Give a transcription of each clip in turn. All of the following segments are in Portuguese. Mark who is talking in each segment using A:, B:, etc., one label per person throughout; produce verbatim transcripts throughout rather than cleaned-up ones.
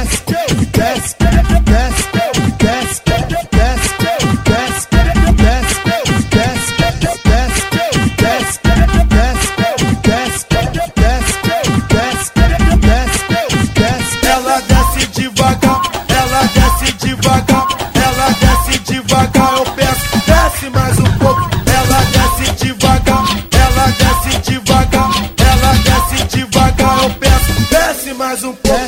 A: Mais um pouco.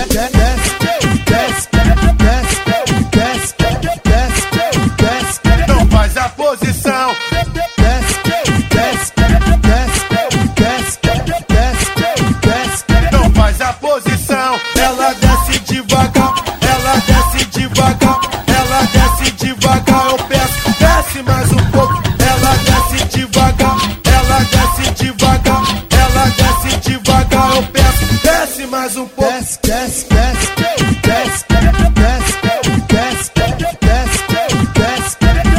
A: Não faz a posição. Não faz a posição. Ela desce devagar, ela desce devagar, ela desce devagar. Eu peço, desce mais um pouco. Ela desce devagar, ela desce devagar, ela desce devagar. Eu peço, desce mais um pouco. Desce, desce, desce, desce, desce, desce, desce, desce,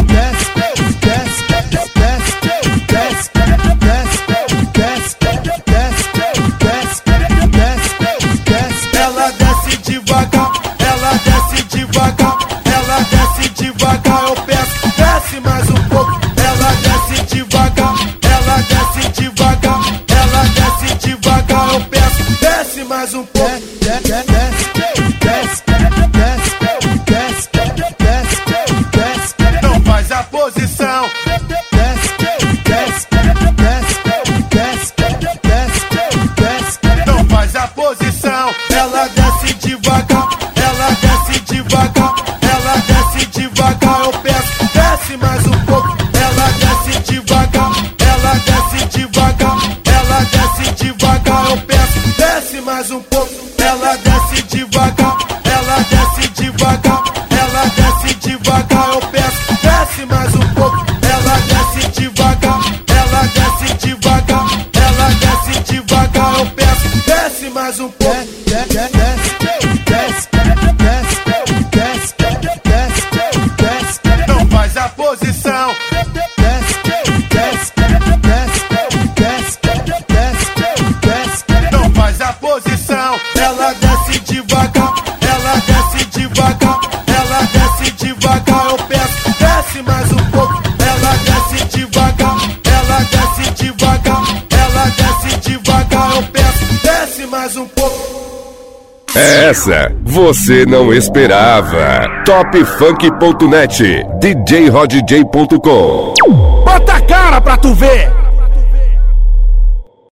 A: ela desce devagar, ela desce devagar, ela desce devagar. Eu peço, desce mais um pouco. Ela desce devagar, ela desce devagar, ela desce devagar. Eu peço, desce mais um pouco. Não faz a posição. Não faz a posição. Ela desce devagar, ela desce devagar, ela desce devagar. Eu peço, desce mais um pouco. Ela desce devagar, ela desce devagar, ela desce devagar. Eu peço, desce mais um pouco. Ela desce devagar, ela desce devagar, ela desce devagar. Eu peço, desce mais um pouco. Ela desce devagar, ela desce devagar, ela desce devagar. Eu peço, desce mais um pouco. Não faz a posição. Não faz a posição. Ela desce devagar, ela desce devagar, ela desce devagar. Eu peço, desce mais um pouco. Ela desce devagar, ela desce devagar, ela desce devagar. Eu peço, desce mais um pouco.
B: Essa você não esperava. top funk ponto net, d j rod j ponto com.
C: Bota a cara pra tu ver.